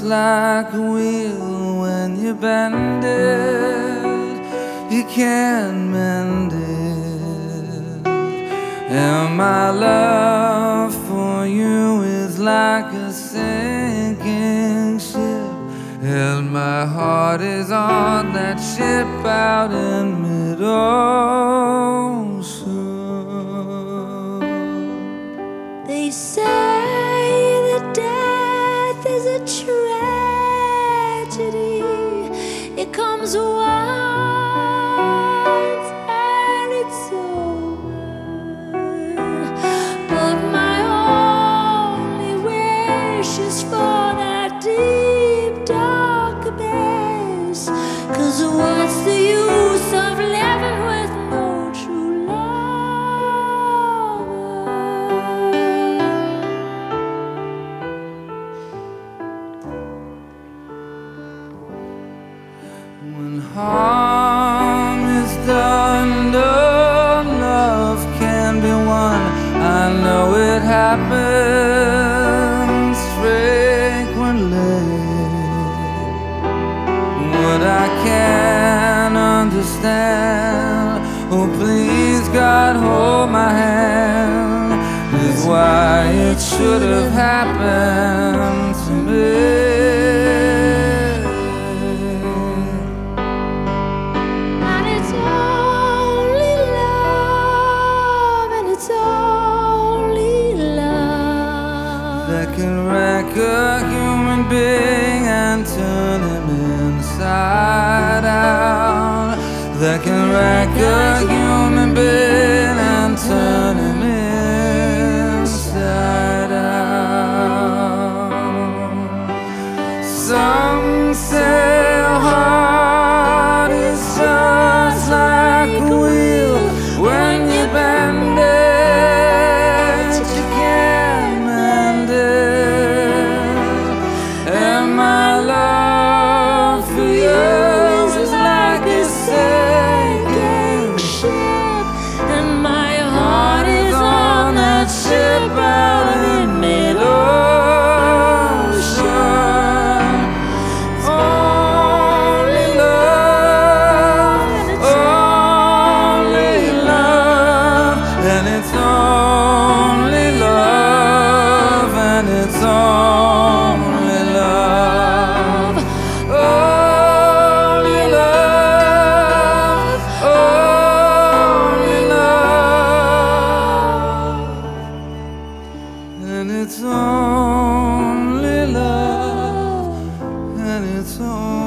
like a wheel when you bend it, you can't mend it. And my love for you is like a sinking ship, and my heart is on that ship out in mid-ocean. They say that death is a tragedy. It comes once and it's over. But my only wish is for that deep, dark abyss. 'Cause what's the use of living with no true love? When harm is done, no love can be won. I know it happens frequently. What I can't understand, oh please God hold my hand, is why it should have happened to me. That can wreck a human being and turn him inside out. That can wreck a human being and turn him inside out. Some say a heart is just like a wheel when you bend it. And it's only love, and it's only